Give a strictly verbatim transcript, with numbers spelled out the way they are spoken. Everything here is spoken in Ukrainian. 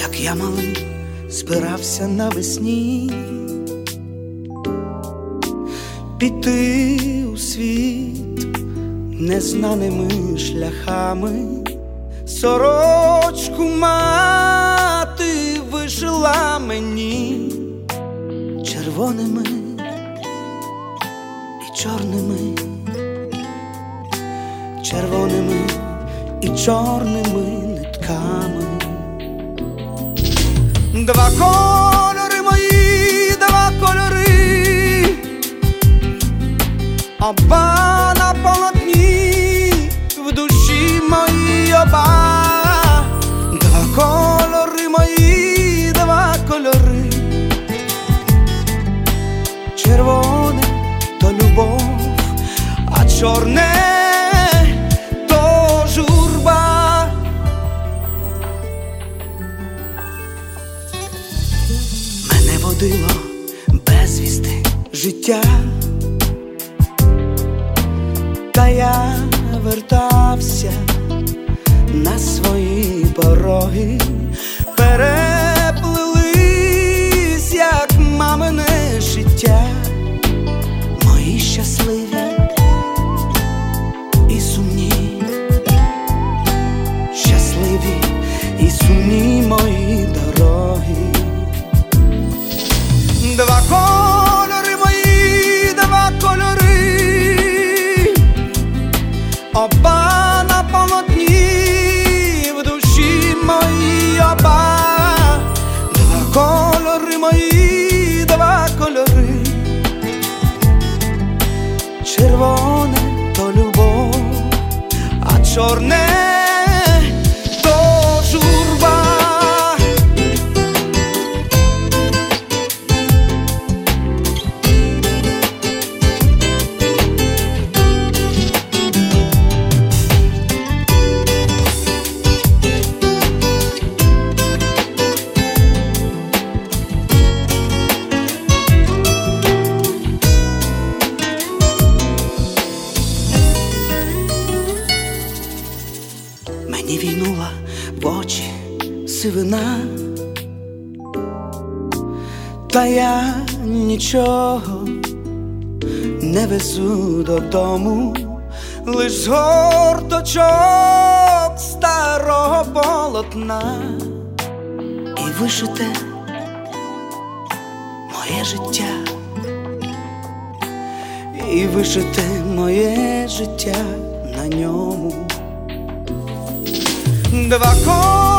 як я малий збирався навесні піти у світ незнаними шляхами. Сорочку мати вишила мені червоними і чорними, червоними і чорними нитками. Два кольори мої, два кольори, оба на полотні, в душі моїй оба. Два кольори мої, два кольори, червоне то любов, а чорне то журба. Мене водило безвісти життя, та я вертався на свої пороги. Переплились, як мамине життя, мої щасливі і сумні, щасливі і сумні мої дороги. Два кольори мої, два кольори, оба на полотні, в душі моїй оба. Два кольори мої, два кольори, червоне то любов, а чорне то журба. Мені війнула в очі сивина, та я нічого не везу додому, лиш з горточок старого полотна і вишите моє життя, і вишите моє життя на ньому. Два